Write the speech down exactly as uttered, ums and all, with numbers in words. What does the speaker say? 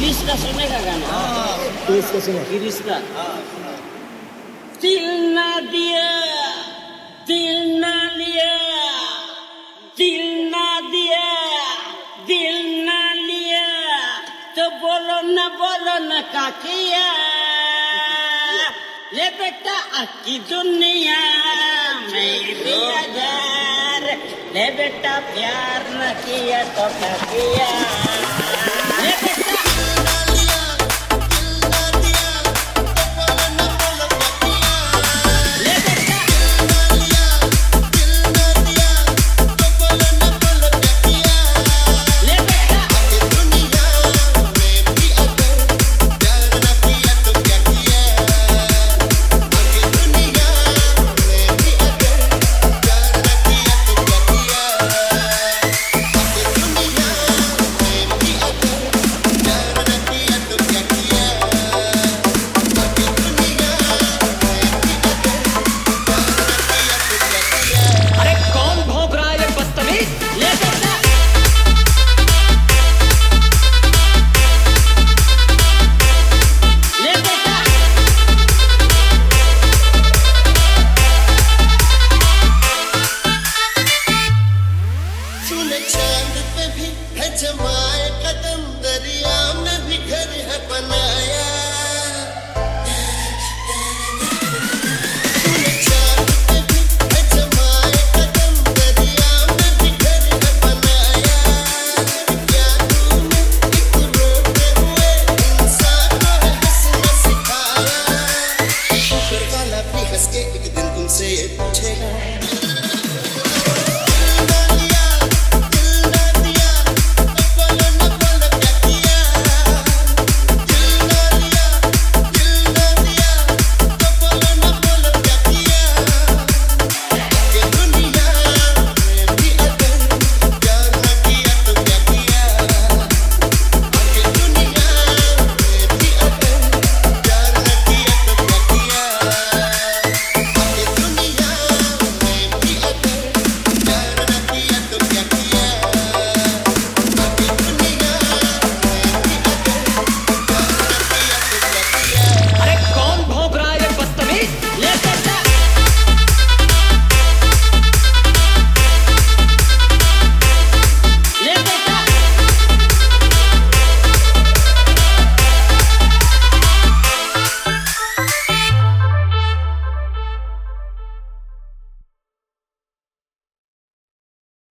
गिरीश का सुने का गाना गिरीश का सुनो गिरीश का दिल ना दिया दिल ना लिया दिल ना दिया दिल ना लिया तो बोलो ना बोलो ना क्या किया ले बेटा अक्की दुनिया में भी अगर ले बेटा प्यार न किया तो क्या किया